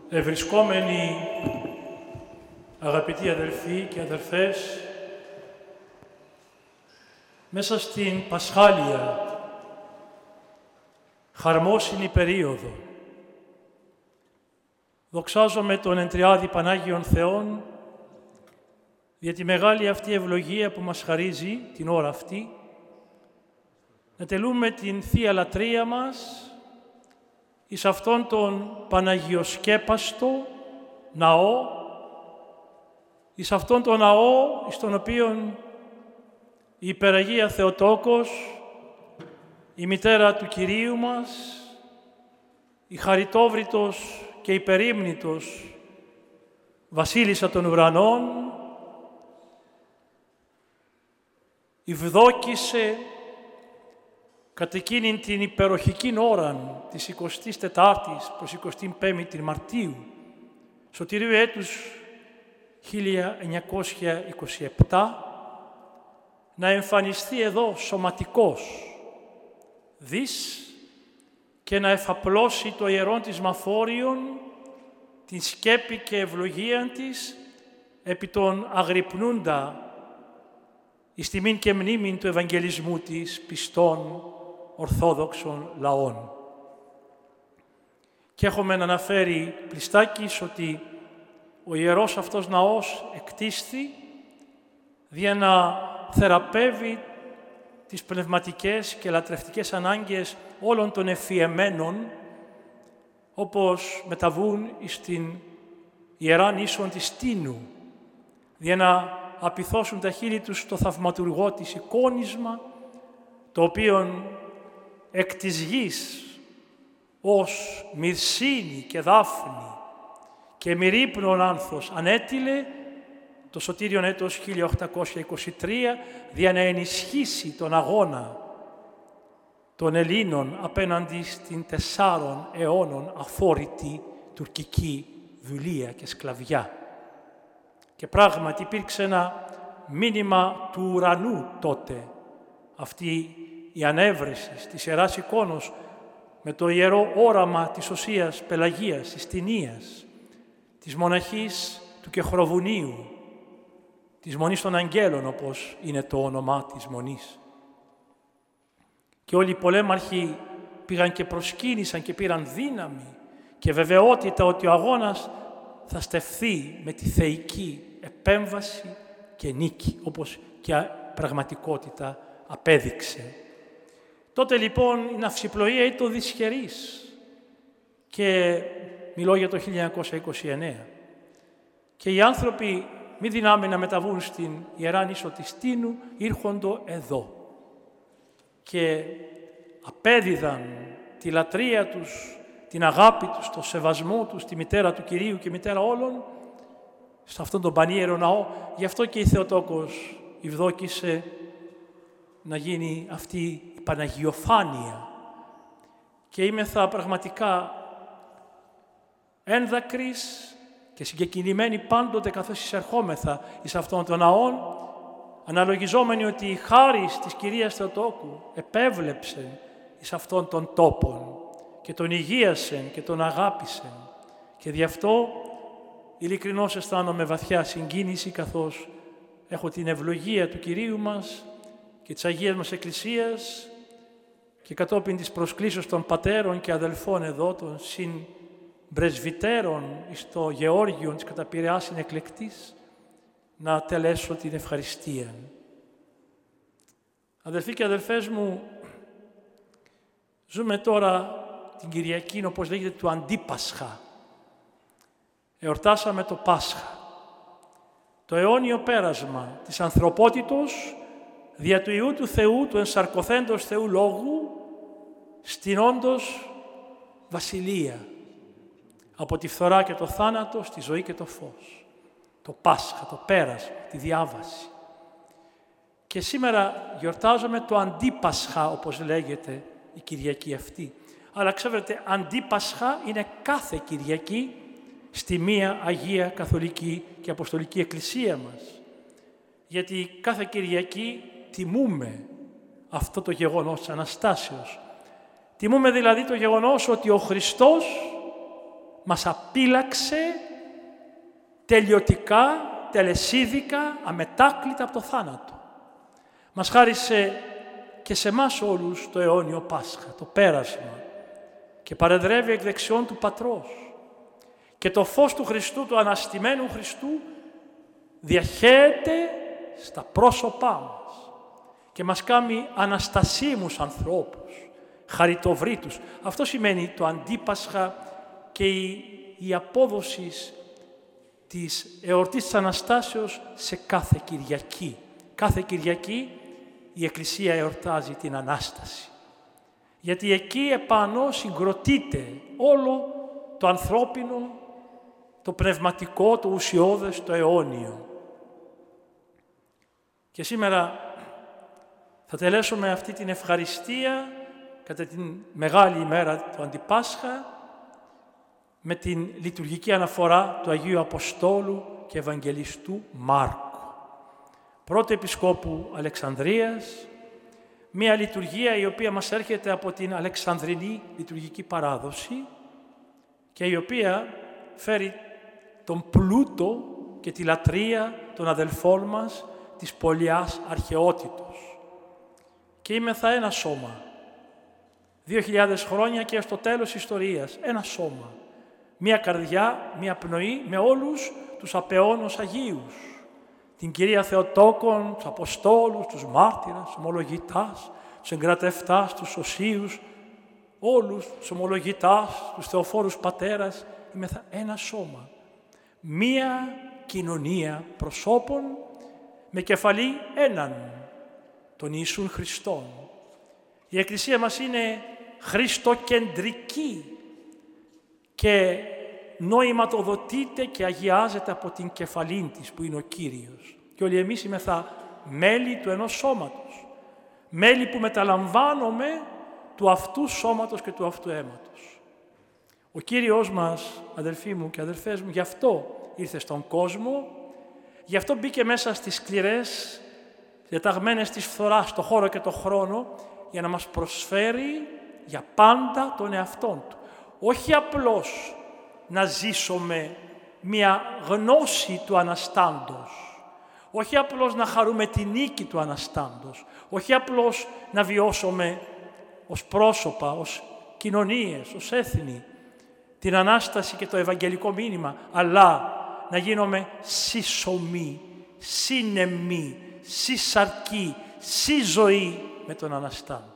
Ευρισκόμενοι αγαπητοί αδελφοί και αδελφές, μέσα στην Πασχάλια, χαρμόσυνη περίοδο, δοξάζομαι τον Εντριάδη Πανάγιον Θεόν για τη μεγάλη αυτή ευλογία που μας χαρίζει την ώρα αυτή, να τελούμε την Θεία Λατρεία μας εις αυτόν τον Παναγιοσκέπαστο ναό, εις αυτόν τον ναό εις τον οποίον η Υπεραγία Θεοτόκος, η μητέρα του Κυρίου μας, η χαριτόβριτος και υπερήμνητος Βασίλισσα των Ουρανών, ευδόκησε κατ' εκείνην την υπεροχική ώρα της 24ης προς 25η Μαρτίου, σωτηρίου έτους 1927, να εμφανιστεί εδώ σωματικός, δις, και να εφαπλώσει το ιερόν της Μαφόριον, την σκέπη και ευλογία της, επί των αγρυπνούντα εις τιμήν και μνήμην του Ευαγγελισμού της πιστών Ορθόδοξων λαών. Και έχουμε να αναφέρει πλιστάκης ότι ο ιερός αυτός ναός εκτίσθη για να θεραπεύει τις πνευματικές και λατρευτικές ανάγκες όλων των εφιεμένων, όπως μεταβούν στην Ιερά Νήσον της Στήνου, για να απειθώσουν τα χείλη τους στο θαυματουργό της εικόνισμα, το οποίον εκ της γης ως μυρσίνη και δάφνη και μυρίπνον άνθος ανέτειλε το σωτήριον έτος 1823, για να ενισχύσει τον αγώνα των Ελλήνων απέναντι στην 4 αιώνων αφόρητη τουρκική δουλεία και σκλαβιά. Και πράγματι υπήρξε ένα μήνυμα του ουρανού τότε, αυτή η ανέβρεση της Ιεράς Εικόνος με το ιερό όραμα της Οσίας Πελαγίας, της Τινίας, της μοναχής του Κεχροβουνίου, της Μονής των Αγγέλων, όπως είναι το όνομά της Μονής. Και όλοι οι πολέμαρχοι πήγαν και προσκύνησαν και πήραν δύναμη και βεβαιότητα ότι ο αγώνας θα στεφθεί με τη θεϊκή επέμβαση και νίκη, όπως και πραγματικότητα απέδειξε. Τότε λοιπόν η ναυσιπλοεία ήταν δυσχερής και μιλώ για το 1929. Και οι άνθρωποι μη δυνάμει να μεταβούν στην Ιερά Νήσο της Στήνου, ήρχοντο εδώ και απέδιδαν τη λατρεία τους, την αγάπη τους, το σεβασμό τους, τη μητέρα του Κυρίου και μητέρα όλων, σε αυτόν τον πανίερο ναό. Γι' αυτό και η Θεοτόκος ευδόκησε να γίνει αυτή η Παναγιοφάνεια. Και είμεθα πραγματικά ένδακρης και συγκεκινημένοι πάντοτε καθώς εισερχόμεθα εις αυτόν τον ναόν, αναλογιζόμενοι ότι η χάρις της Κυρίας Θεοτόκου επέβλεψε εις αυτόν τον τόπον και τον υγείασεν και τον αγάπησεν. Και δι' αυτό ειλικρινώς αισθάνομαι βαθιά συγκίνηση, καθώς έχω την ευλογία του Κυρίου μας και της Αγίας μας Εκκλησίας και κατόπιν της προσκλήσεως των πατέρων και αδελφών εδώ, των συμπρεσβυτέρων στο Γεώργιο της κατά Πειραιάσιν εκλεκτής, να τελέσω την ευχαριστία. Αδελφοί και αδελφές μου, ζούμε τώρα την Κυριακή, όπως λέγεται, του Αντίπασχα. Εορτάσαμε το Πάσχα, το αιώνιο πέρασμα της ανθρωπότητος δια του Υιού του Θεού, του ενσαρκωθέντος Θεού Λόγου, στην όντως βασιλεία, από τη φθορά και το θάνατο, στη ζωή και το φως. Το Πάσχα, το πέρασμα, τη διάβαση. Και σήμερα γιορτάζουμε το Αντίπασχα, όπως λέγεται η Κυριακή αυτή. Αλλά ξέρετε, Αντίπασχα είναι κάθε Κυριακή στη μία Αγία Καθολική και Αποστολική Εκκλησία μας. Γιατί κάθε Κυριακή τιμούμε αυτό το γεγονός της Αναστάσεως. Τιμούμε δηλαδή το γεγονός ότι ο Χριστός μας απείλαξε τελειωτικά, τελεσίδικα, αμετάκλητα από το θάνατο. Μας χάρισε και σε εμάς όλους το αιώνιο Πάσχα, το πέρασμα, και παρεδρεύει εκ δεξιών του Πατρός. Και το φως του Χριστού, του αναστημένου Χριστού, διαχέεται στα πρόσωπά μας και μας κάνει αναστασίμους ανθρώπους, χαριτοvrήτους. Αυτό σημαίνει το αντίπασχα και η απόδοση της εορτής της Αναστάσεως σε κάθε Κυριακή. Κάθε Κυριακή η Εκκλησία εορτάζει την Ανάσταση. Γιατί εκεί επάνω συγκροτείται όλο το ανθρώπινο, το πνευματικό, το ουσιώδες, το αιώνιο. Και σήμερα θα τελέσουμε αυτή την ευχαριστία κατά την μεγάλη ημέρα του Αντιπάσχα με την λειτουργική αναφορά του Αγίου Αποστόλου και Ευαγγελιστού Μάρκου, πρώτου Επισκόπου Αλεξανδρίας, μία λειτουργία η οποία μας έρχεται από την Αλεξανδρινή λειτουργική παράδοση και η οποία φέρει τον πλούτο και τη λατρεία των αδελφών μας της πολιάς αρχαιότητος. Και είμεθα ένα σώμα, 2.000 χρόνια και έως το τέλος της ιστορίας, ένα σώμα. Μία καρδιά, μία πνοή με όλους τους απεώνους Αγίους. Την Κυρία Θεοτόκον, τους Αποστόλους, τους μάρτυρας, τους ομολογητάς, τους εγκρατευτάς, τους οσίους, όλους τους ομολογητάς, τους θεοφόρους πατέρας, είμεθα ένα σώμα. Μία κοινωνία προσώπων με κεφαλή έναν, τον Ιησούν Χριστόν. Η Εκκλησία μας είναι χριστοκεντρική και νοηματοδοτείται και αγιάζεται από την κεφαλήν της που είναι ο Κύριος. Και όλοι εμείς είμεθα μέλη του ενός σώματος. Μέλη που μεταλαμβάνουμε του αυτού σώματος και του αυτού αίματος. Ο Κύριος μας, αδελφοί μου και αδελφές μου, γι' αυτό ήρθε στον κόσμο, γι' αυτό μπήκε μέσα στις σκληρές, διαταγμένες της φθοράς, το χώρο και το χρόνο, για να μας προσφέρει για πάντα τον εαυτόν του. Όχι απλώς να ζήσουμε μια γνώση του Αναστάντος, όχι απλώς να χαρούμε τη νίκη του Αναστάντος, όχι απλώς να βιώσουμε ως πρόσωπα, ως κοινωνίες, ως έθνη, την Ανάσταση και το Ευαγγελικό μήνυμα, αλλά να γίνουμε σύσσωμοι, σύνεμοι, σύσσαρκοι, σύζωοι με τον Αναστάντα.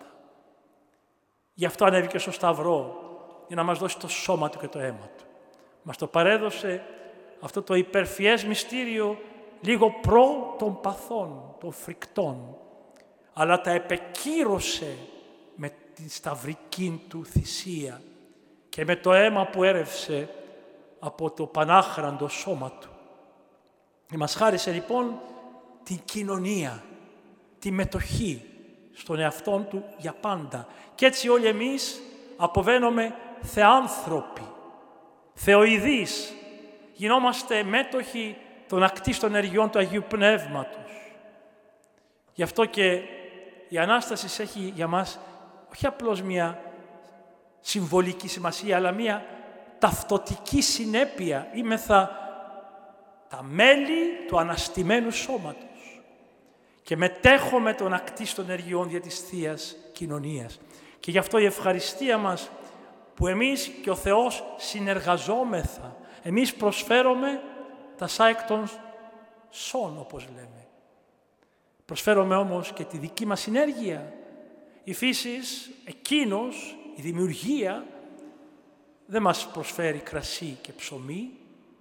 Γι' αυτό ανέβηκε στο Σταυρό, για να μας δώσει το σώμα του και το αίμα του. Μας το παρέδωσε αυτό το υπερφιές μυστήριο λίγο προ των παθών, των φρικτών, αλλά τα επεκύρωσε με τη σταυρική του θυσία και με το αίμα που έρευσε από το πανάχραντο σώμα του. Και μας χάρισε λοιπόν την κοινωνία, τη μετοχή στον εαυτόν του για πάντα. Και έτσι όλοι εμείς αποβαίνουμε θεάνθρωποι, θεοειδείς, γινόμαστε μέτοχοι των ακτίστων ενεργειών του Αγίου Πνεύματος. Γι' αυτό και η Ανάσταση έχει για μας όχι απλώς μια συμβολική σημασία, αλλά μια ταυτοτική συνέπεια. Είμεθα τα μέλη του αναστημένου σώματος και μετέχουμε των ακτίστων ενεργειών δια της Θείας Κοινωνίας. Και γι' αυτό η ευχαριστία μας που εμείς και ο Θεός συνεργαζόμεθα, εμείς προσφέρουμε τα σάικτον σών, όπως λέμε. Προσφέρουμε όμως και τη δική μας συνέργεια. Η φύσης, εκείνος, η δημιουργία, δεν μας προσφέρει κρασί και ψωμί,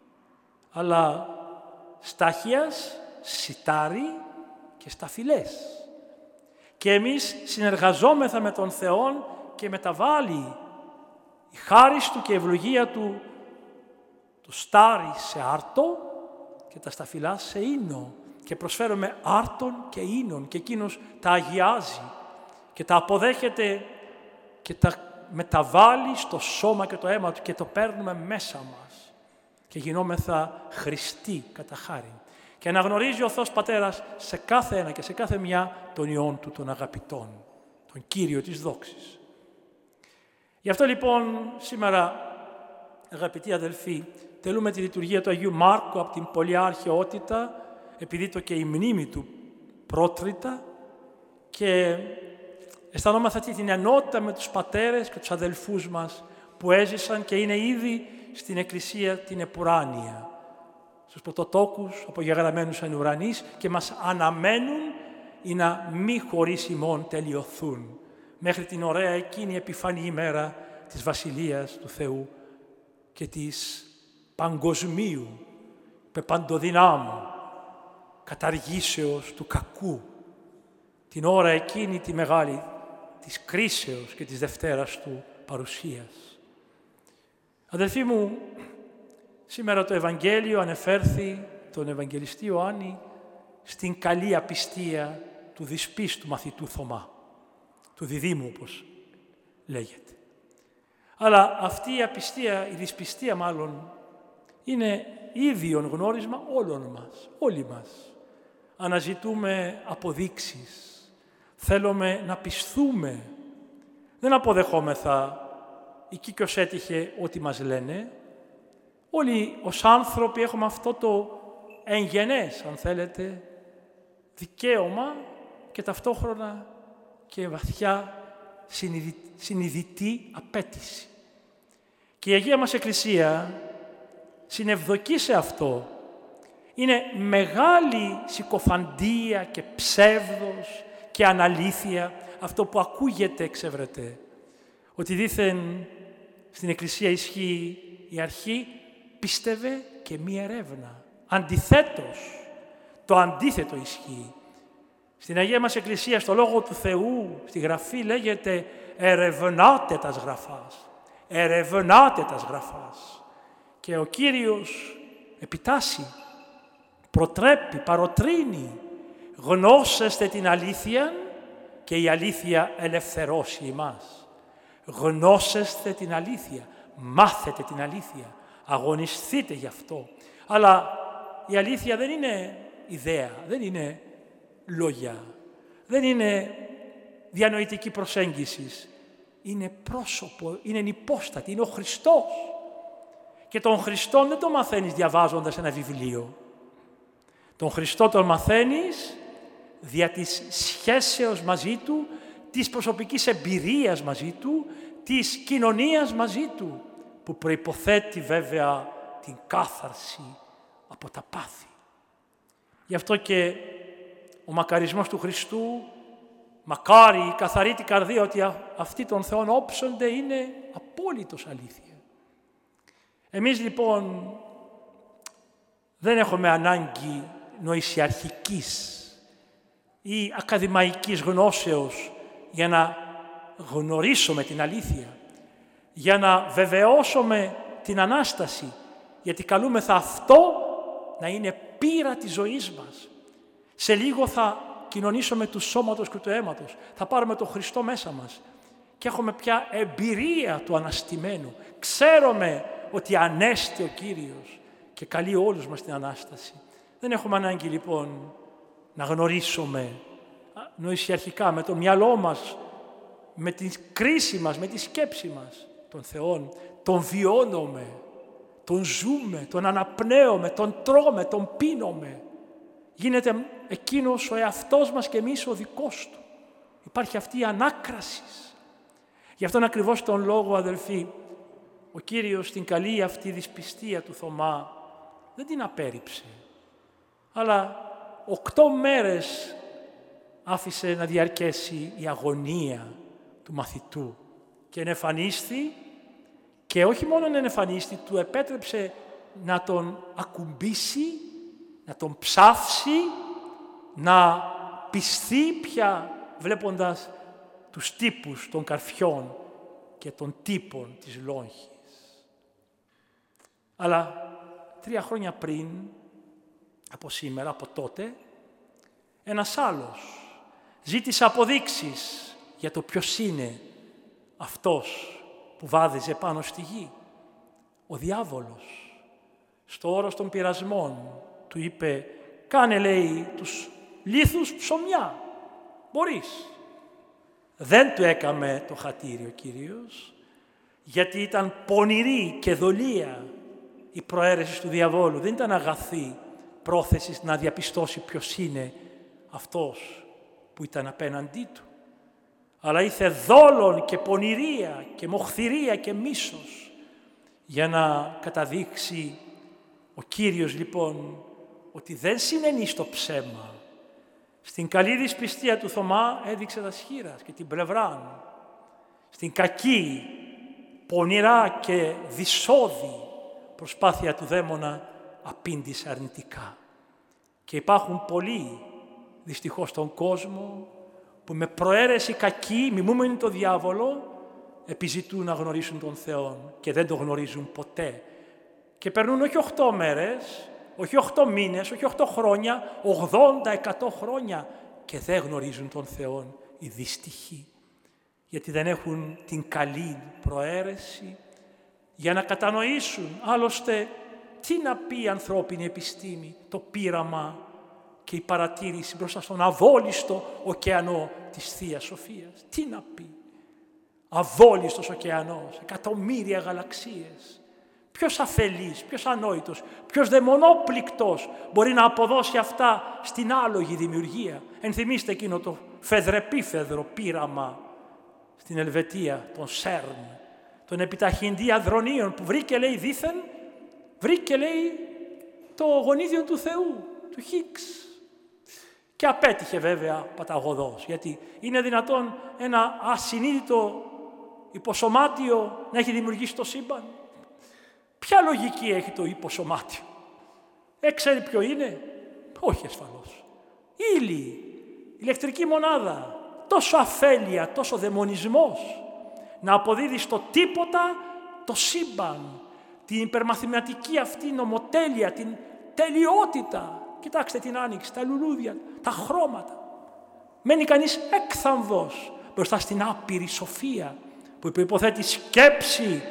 αλλά στάχιας, σιτάρι και σταφυλές. Και εμείς συνεργαζόμεθα με τον Θεό και μεταβάλλει η χάρις Του και η ευλογία Του το στάρι σε άρτο και τα σταφυλά σε ίνο. Και προσφέρουμε άρτον και ίνων και εκείνος τα αγιάζει και τα αποδέχεται και τα μεταβάλλει στο σώμα και το αίμα Του και το παίρνουμε μέσα μας και γινόμεθα Χριστοί κατά χάριν. Και αναγνωρίζει ο Θεός Πατέρας σε κάθε ένα και σε κάθε μια των Υιών Του των αγαπητών, τον Κύριο της δόξης. Γι' αυτό λοιπόν σήμερα Αγαπητοί αδελφοί, τελούμε τη λειτουργία του Αγίου Μάρκου από την Πολιά Αρχαιότητα, επειδή το και η μνήμη του πρότριτα, και αισθανόμαστε αυτή την ενότητα με τους πατέρες και τους αδελφούς μας που έζησαν και είναι ήδη στην Εκκλησία την επουράνια, στους πρωτοτόκους απογεγραμμένους εν ουρανής, και μας αναμένουν ή να μη χωρίς ημών τελειωθούν μέχρι την ωραία εκείνη επιφανή ημέρα της Βασιλείας του Θεού και της παγκοσμίου, παντοδυνάμου καταργήσεως του κακού, την ώρα εκείνη τη μεγάλη της κρίσεως και της Δευτέρας του παρουσίας. Αδελφοί μου, σήμερα το Ευαγγέλιο ανεφέρθη τον Ευαγγελιστή Ιωάννη στην καλή απιστία του δυσπίστου μαθητού Θωμά, του διδήμου όπως λέγεται. Αλλά αυτή η απιστία, η δυσπιστία μάλλον, είναι ίδιον γνώρισμα όλων μας, όλοι μας. Αναζητούμε αποδείξεις, θέλουμε να πιστούμε, δεν αποδεχόμεθα εκεί κι ως έτυχε ό,τι μας λένε. Όλοι ως άνθρωποι έχουμε αυτό το εγγενές, αν θέλετε, δικαίωμα και ταυτόχρονα και βαθιά συνειδητή απέτηση. Και η Αγία μας Εκκλησία συνευδοκεί σε αυτό. Είναι μεγάλη συκοφαντία και ψεύδος και αναλήθεια αυτό που ακούγεται εξευρετέ. Ότι δήθεν στην Εκκλησία ισχύει η αρχή πίστευε και μη ερεύνα. Αντιθέτως, το αντίθετο ισχύει. Στην Αγία μας Εκκλησία, στο Λόγο του Θεού, στη Γραφή λέγεται «ερευνάτε τας γραφάς». Ερευνάτε τας γραφάς. Και ο Κύριος επιτάσσει, προτρέπει, παροτρύνει, γνώσεστε την αλήθεια και η αλήθεια ελευθερώσει εμάς. Γνώσεστε την αλήθεια, μάθετε την αλήθεια, αγωνιστείτε γι' αυτό. Αλλά η αλήθεια δεν είναι ιδέα, δεν είναι λόγια, δεν είναι διανοητική προσέγγιση. Είναι πρόσωπο, είναι υπόστατη, είναι ο Χριστός. Και τον Χριστό δεν τον μαθαίνεις διαβάζοντας ένα βιβλίο. Τον Χριστό τον μαθαίνεις δια της σχέσεως μαζί Του, της προσωπικής εμπειρίας μαζί Του, της κοινωνίας μαζί Του, που προϋποθέτει βέβαια την κάθαρση από τα πάθη. Γι' αυτό και ο μακαρισμός του Χριστού, μακάρι η καθαρή την καρδία ότι αυτοί των Θεών όψονται, είναι απόλυτος αλήθεια. Εμείς λοιπόν δεν έχουμε ανάγκη νοησιαρχικής ή ακαδημαϊκής γνώσεως για να γνωρίσουμε την αλήθεια, για να βεβαιώσουμε την Ανάσταση, γιατί καλούμεθα αυτό να είναι πείρα της ζωής μας. Σε λίγο θα κοινωνήσουμε του σώματος και του αίματος, θα πάρουμε τον Χριστό μέσα μας και έχουμε πια εμπειρία του Αναστημένου. Ξέρουμε ότι ανέστη ο Κύριος και καλεί όλους μας την Ανάσταση. Δεν έχουμε ανάγκη λοιπόν να γνωρίσουμε νοησιαρχικά με το μυαλό μας, με την κρίση μας, με τη σκέψη μας των Θεών. Τον βιώνουμε, τον ζούμε, τον αναπνέουμε, τον τρώμε, τον πίνουμε. Γίνεται εκείνος ο εαυτός μας και εμείς ο δικός του. Υπάρχει αυτή η ανάκραση. Γι' αυτόν ακριβώς τον λόγο, αδελφοί, ο Κύριος στην καλή αυτή δυσπιστία του Θωμά δεν την απέρριψε. Αλλά 8 μέρες άφησε να διαρκέσει η αγωνία του μαθητού και ενεφανίστη, και όχι μόνο ενεφανίστη, του επέτρεψε να τον ακουμπήσει, να τον ψάφσει, να πιστεί πια βλέποντας τους τύπους των καρφιών και των τύπων της λόγχης. Αλλά 3 χρόνια πριν, από σήμερα, από τότε, ένας άλλος ζήτησε αποδείξεις για το ποιος είναι αυτός που βάδιζε πάνω στη γη. Ο διάβολος, στο όρος των πειρασμών, του είπε «Κάνε», λέει, τους λίθους ψωμιά. Μπορείς. Δεν του έκαμε το χατήρι ο Κύριος, γιατί ήταν πονηρή και δολία η προαίρεση του διαβόλου. Δεν ήταν αγαθή πρόθεση να διαπιστώσει ποιος είναι αυτός που ήταν απέναντί του. Αλλά ήθε δόλον και πονηρία και μοχθηρία και μίσος για να καταδείξει ο Κύριος λοιπόν ότι δεν συνενεί στο ψέμα. Στην καλή δυσπιστία του Θωμά έδειξε τα σχήρας και την πλευρά. Στην κακή, πονηρά και δυσώδη προσπάθεια του δαίμονα απήντησε αρνητικά. Και υπάρχουν πολλοί δυστυχώς στον κόσμο που με προαίρεση κακή, μιμούμενοι το διάβολο, επιζητούν να γνωρίσουν τον Θεό και δεν τον γνωρίζουν ποτέ. Και περνούν όχι 8 μέρες, όχι 8 μήνες, όχι 8 χρόνια, 80, 100 χρόνια και δεν γνωρίζουν τον Θεό οι δυστυχοί. Γιατί δεν έχουν την καλή προαίρεση για να κατανοήσουν. Άλλωστε, τι να πει η ανθρώπινη επιστήμη, το πείραμα και η παρατήρηση μπροστά στον αβόλιστο ωκεανό της Θείας Σοφίας. Τι να πει. Αβόλιστος ωκεανός, εκατομμύρια γαλαξίες. Ποιος αφελής, ποιος ανόητος, ποιος δαιμονόπληκτος μπορεί να αποδώσει αυτά στην άλογη δημιουργία. Ενθυμίστε εκείνο το φεδρεπίφεδρο πείραμα στην Ελβετία, τον Σέρν, τον επιταχυντή αδρονίων που βρήκε, λέει, δήθεν, βρήκε, λέει, το γονίδιο του Θεού, του Χίγκς. Και απέτυχε βέβαια παταγωδός, γιατί είναι δυνατόν ένα ασυνείδητο υποσωμάτιο να έχει δημιουργήσει το σύμπαν. Ποια λογική έχει το υποσωμάτιο. Ξέρει ποιο είναι. Όχι ασφαλώς. Ύλη, ηλεκτρική μονάδα. Τόσο αφέλεια, τόσο δαιμονισμός. Να αποδίδει στο τίποτα το σύμπαν. Την υπερμαθηματική αυτή νομοτέλεια, την τελειότητα. Κοιτάξτε την άνοιξη, τα λουλούδια, τα χρώματα. Μένει κανείς έκθαμβος μπροστά στην άπειρη σοφία που υποθέτει σκέψη,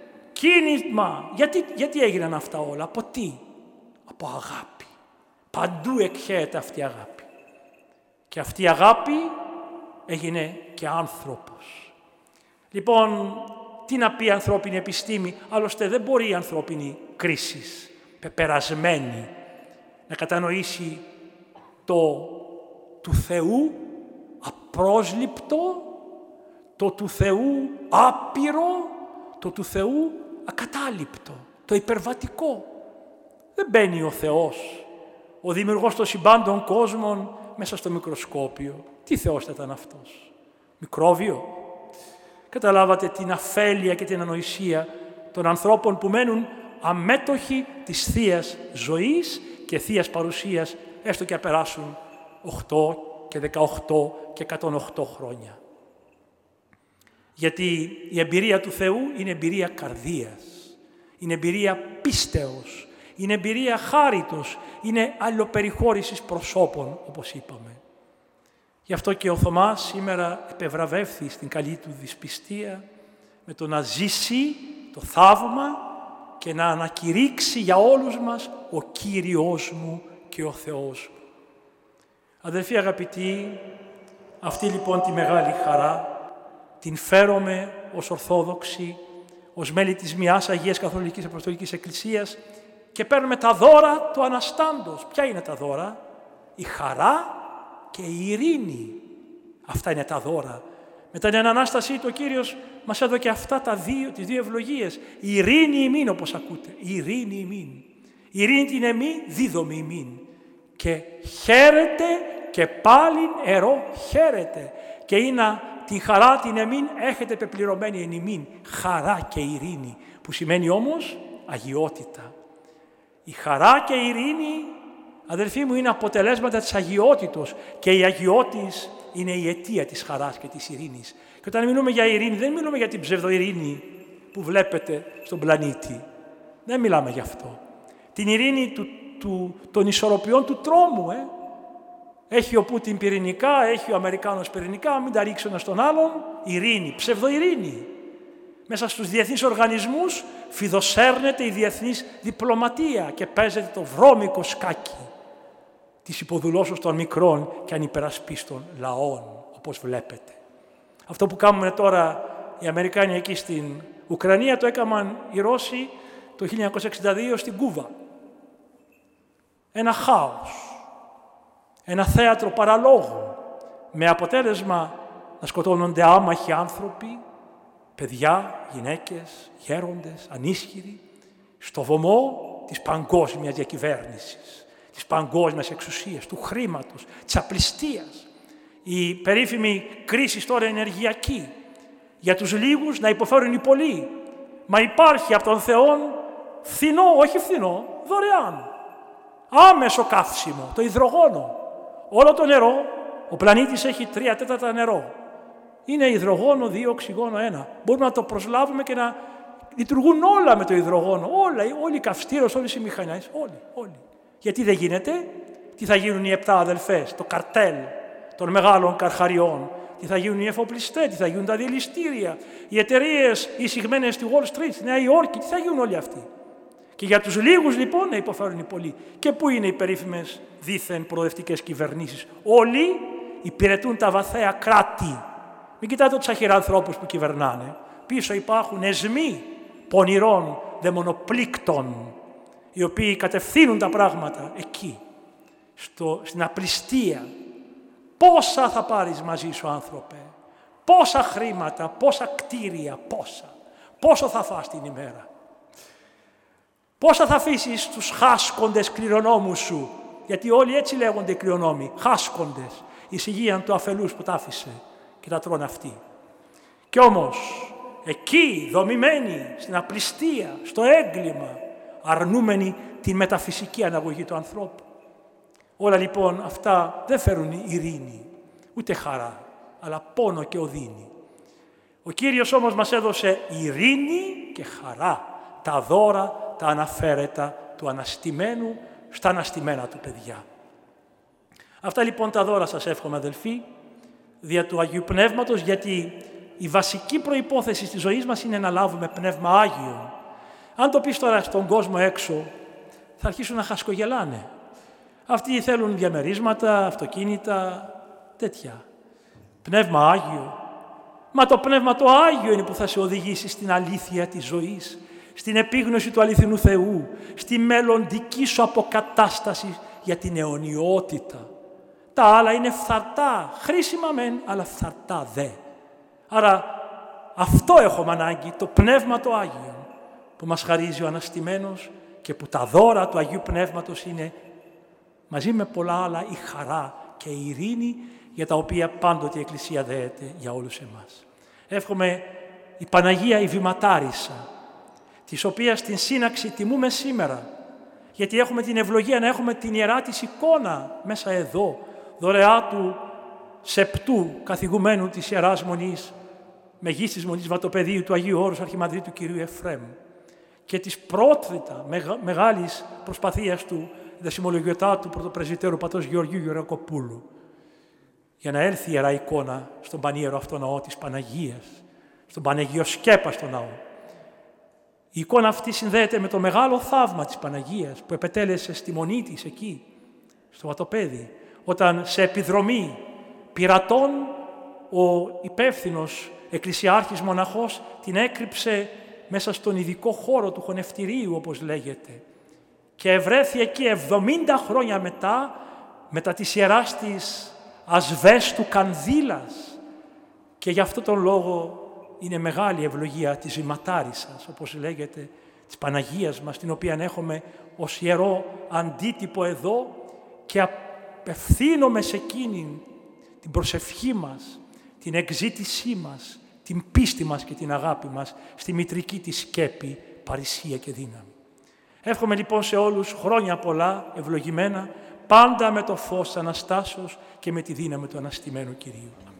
κίνημα. Γιατί έγιναν αυτά όλα, από τι? Από αγάπη. Παντού εκχέεται αυτή η αγάπη. Και αυτή η αγάπη έγινε και άνθρωπος. Λοιπόν, τι να πει η ανθρώπινη επιστήμη, άλλωστε δεν μπορεί η ανθρώπινη κρίση, πεπερασμένη, να κατανοήσει το του Θεού απρόσληπτο, το του Θεού άπειρο, το του Θεού ακατάληπτο, το υπερβατικό. Δεν μπαίνει ο Θεός, ο δημιουργός των συμπάντων κόσμων, μέσα στο μικροσκόπιο. Τι Θεός θα ήταν αυτός? Μικρόβιο? Καταλάβατε την αφέλεια και την ανοησία των ανθρώπων που μένουν αμέτωχοι της Θείας ζωής και Θείας παρουσίας, έστω και να περάσουν 8 και 18 και 108 χρόνια. Γιατί η εμπειρία του Θεού είναι εμπειρία καρδίας, είναι εμπειρία πίστεως, είναι εμπειρία χάριτος, είναι αλληλοπεριχώρησης προσώπων, όπως είπαμε. Γι' αυτό και ο Θωμάς σήμερα επευραβεύθη στην καλή του δυσπιστία με το να ζήσει το θαύμα και να ανακηρύξει για όλους μας ο Κύριος μου και ο Θεός μου. Αδελφοί αγαπητοί, αυτή λοιπόν τη μεγάλη χαρά την φέρομαι ως Ορθόδοξοι, ως μέλη της μιας Αγίας Καθολικής Αποστολικής Εκκλησίας και παίρνουμε τα δώρα του Αναστάντος. Ποια είναι τα δώρα? Η χαρά και η ειρήνη. Αυτά είναι τα δώρα. Μετά την Ανάστασή του ο Κύριος μας έδωκε αυτά τις δύο ευλογίες. Η ειρήνη ημίν, όπως ακούτε. Η ειρήνη ημίν. Η ειρήνη την εμή δίδομη ημίν. Και χαίρετε και πάλιν ερώ χαίρετε. Και είναι την χαρά την εμήν έχετε πεπληρωμένη εν ημίν. Χαρά και ειρήνη. Που σημαίνει όμως αγιότητα. Η χαρά και η ειρήνη, αδελφοί μου, είναι αποτελέσματα της αγιότητος και η αγιότης είναι η αιτία της χαράς και της ειρήνης. Και όταν μιλούμε για ειρήνη, δεν μιλούμε για την ψευδοειρήνη που βλέπετε στον πλανήτη. Δεν μιλάμε γι' αυτό. Την ειρήνη των ισορροπιών του τρόμου. Έχει ο Πούτιν πυρηνικά, έχει ο Αμερικάνος πυρηνικά, μην τα ρίξει ένα στον άλλον. Ειρήνη, ψευδοειρήνη. Μέσα στους διεθνείς οργανισμούς φιδοσέρνεται η διεθνής διπλωματία και παίζεται το βρώμικο σκάκι της υποδουλώσεως των μικρών και ανυπερασπίστων λαών, όπως βλέπετε. Αυτό που κάνουμε τώρα οι Αμερικάνοι εκεί στην Ουκρανία το έκαναν οι Ρώσοι το 1962 στην Κούβα. Ένα χάος, ένα θέατρο παραλόγου, με αποτέλεσμα να σκοτώνονται άμαχοι άνθρωποι, παιδιά, γυναίκες, γέροντες, ανίσχυροι, στο βωμό της παγκόσμιας διακυβέρνησης, της παγκόσμιας εξουσίας, του χρήματος, της απληστίας. Η περίφημη κρίση τώρα ενεργειακή, για τους λίγους να υποφέρουν οι πολλοί. Μα υπάρχει από τον Θεό φθηνό, όχι φθηνό, δωρεάν. Άμεσο καύσιμο, το υδρογόνο. Όλο το νερό, ο πλανήτης έχει 3/4 νερό. Είναι υδρογόνο 2, οξυγόνο 1. Μπορούμε να το προσλάβουμε και να λειτουργούν όλα με το υδρογόνο. Όλοι οι καυστήρες, όλες οι μηχανές, όλοι. Γιατί δεν γίνεται? Τι θα γίνουν οι 7 αδελφές, το καρτέλ των μεγάλων καρχαριών? Τι θα γίνουν οι εφοπλιστές, τι θα γίνουν τα διελιστήρια, οι εταιρείες εισηγμένες στη Wall Street, στη Νέα Υόρκη, τι θα γίνουν όλοι αυτοί? Και για τους λίγους λοιπόν να υποφέρουν οι πολλοί. Και πού είναι οι περίφημες δίθεν προοδευτικές κυβερνήσεις? Όλοι υπηρετούν τα βαθαία κράτη. Μην κοιτάτε τους αχυρανθρώπους που κυβερνάνε. Πίσω υπάρχουν εσμοί πονηρών δαιμονοπλήκτων, οι οποίοι κατευθύνουν τα πράγματα εκεί, στην απληστία. Πόσα θα πάρεις μαζί σου, άνθρωπε? Πόσα χρήματα, πόσα κτίρια, πόσο θα φας την ημέρα? Πόσα θα αφήσεις τους χάσκοντες κληρονόμους σου? Γιατί όλοι έτσι λέγονται οι κληρονόμοι, χάσκοντες. Εισηγείαν του αφελούς που τα άφησε και τα τρώνε αυτοί. Κι όμως, εκεί δομημένοι στην απληστία, στο έγκλημα, αρνούμενοι την μεταφυσική αναγωγή του ανθρώπου. Όλα λοιπόν αυτά δεν φέρουν ειρήνη, ούτε χαρά, αλλά πόνο και οδύνη. Ο Κύριος όμως μας έδωσε ειρήνη και χαρά, τα δώρα, τα αναφέρετα του αναστημένου στα αναστημένα του παιδιά. Αυτά λοιπόν τα δώρα σας εύχομαι, αδελφοί, δια του Αγίου Πνεύματος, γιατί η βασική προϋπόθεση της ζωής μας είναι να λάβουμε Πνεύμα Άγιο. Αν το πεις τώρα στον κόσμο έξω, θα αρχίσουν να χασκογελάνε. Αυτοί θέλουν διαμερίσματα, αυτοκίνητα, τέτοια. Πνεύμα Άγιο. Μα το Πνεύμα το Άγιο είναι που θα σε οδηγήσει στην αλήθεια της ζωής, στην επίγνωση του αληθινού Θεού, στη μελλοντική σου αποκατάσταση για την αιωνιότητα. Τα άλλα είναι φθαρτά, χρήσιμα μεν, αλλά φθαρτά δε. Άρα αυτό έχουμε ανάγκη, το Πνεύμα το Άγιο, που μας χαρίζει ο Αναστημένος και που τα δώρα του Αγίου Πνεύματος είναι, μαζί με πολλά άλλα, η χαρά και η ειρήνη, για τα οποία πάντοτε η Εκκλησία δέεται για όλους εμάς. Εύχομαι η Παναγία η Βηματάρισα, της οποίας την σύναξη τιμούμε σήμερα, γιατί έχουμε την ευλογία να έχουμε την Ιερά της εικόνα μέσα εδώ, δωρεά του σεπτού καθηγουμένου της Ιεράς Μονής, Μεγίστης Μονής Βατοπεδίου του Αγίου Όρους Αρχιμανδρίτου Κυρίου Εφραίμ, και της πρόθυτα μεγάλης προσπαθίας του δεσιμολογιωτάτου πρωτοπρεσβυτέρου πατρός Γεωργίου Γεωργακοπούλου, για να έλθει η Ιερά εικόνα στον πανίερο αυτό ναό της Παναγίας, στον Παναγιοσκέπαστο ναό. Η εικόνα αυτή συνδέεται με το μεγάλο θαύμα της Παναγίας που επετέλεσε στη μονή της εκεί, στο Βατοπέδι, όταν σε επιδρομή πειρατών ο υπεύθυνος εκκλησιάρχης μοναχός την έκρυψε μέσα στον ειδικό χώρο του χωνευτηρίου, όπως λέγεται, και ευρέθη εκεί 70 χρόνια μετά της ιεράς της ασβέστου κανδύλας, και γι' αυτό τον λόγο είναι μεγάλη ευλογία της Βηματάρισσας, όπως λέγεται, της Παναγίας μας, την οποία έχουμε ως ιερό αντίτυπο εδώ, και απευθύνομαι σε εκείνη την προσευχή μας, την εκζήτησή μας, την πίστη μας και την αγάπη μας στη μητρική της σκέπη, παρησία και δύναμη. Εύχομαι λοιπόν σε όλους χρόνια πολλά, ευλογημένα, πάντα με το φως της Αναστάσεως και με τη δύναμη του Αναστημένου Κυρίου.